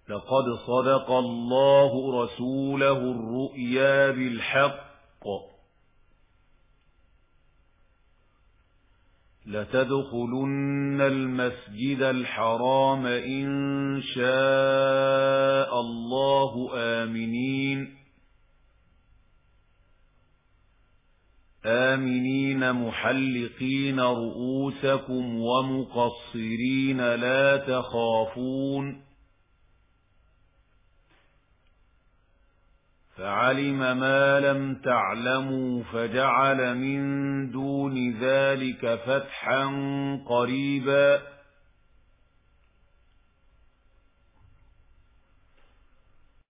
لقد صدق الله رسوله الرؤيا بالحق لتدخلن المسجد الحرام إن شاء الله آمنين محلقين رؤوسكم ومقصرين لا تخافون فعلم ما لم تعلموا فجعل من دون ذلك فتحا قريبا